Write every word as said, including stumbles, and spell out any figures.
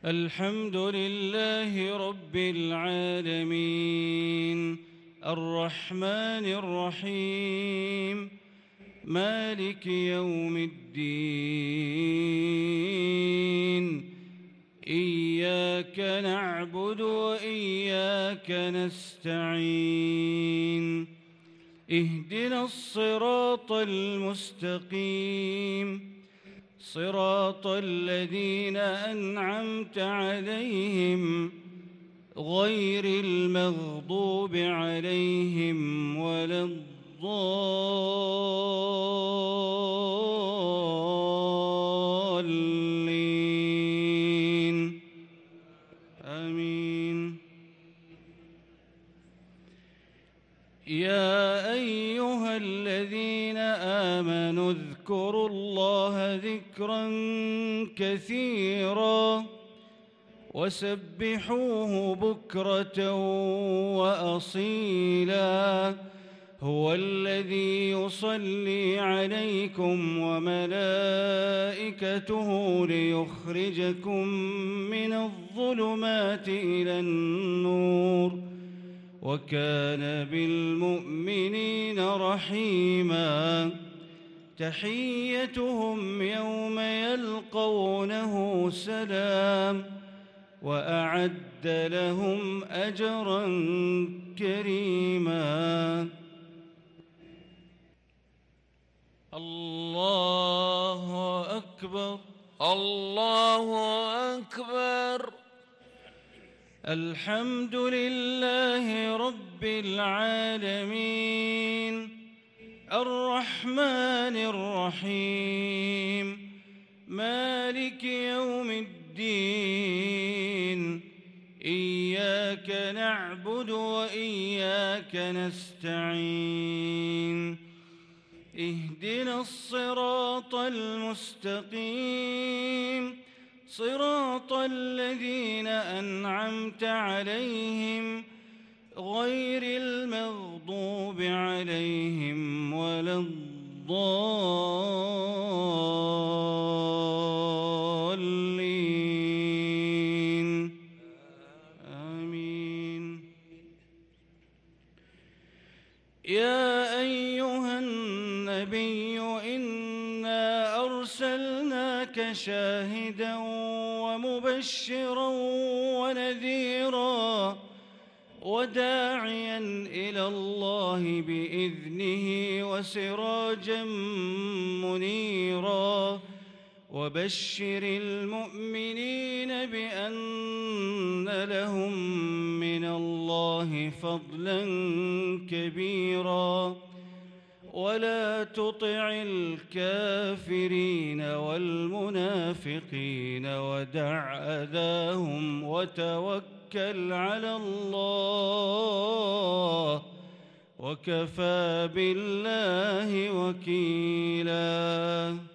الحمد لله رب العالمين الرحمن الرحيم مالك يوم الدين إياك نعبد وإياك نستعين اهدنا الصراط المستقيم صراط الذين أنعمت عليهم غير المغضوب عليهم ولا الضالين آمين. يا أيها الذين آمنوا اذكروا الله ذكرا كثيرا وسبحوه بكرة وأصيلا هو الذي يصلي عليكم وملائكته ليخرجكم من الظلمات إلى النور وكان بالمؤمنين رحيما. تحيتهم يوم يلقونه سلام وأعد لهم أجرا كريما. الله أكبر الله أكبر. الحمد لله رب العالمين الرحمن الرحيم مالك يوم الدين إياك نعبد وإياك نستعين اهدنا الصراط المستقيم صراط الذين أنعمت عليهم غير المغضوب عليهم ولا الضالين آمين. يا أيها النبي إنا أرسلناك شاهدا ومبشرا ونذيرا وداعيا إلى الله بإذنه وسراجا منيرا وبشر المؤمنين بأن لهم من الله فضلا كبيرا ولا تطع الكافرين والمنافقين ودع أذاهم وتوكل على الله وكفى بالله وكيلا.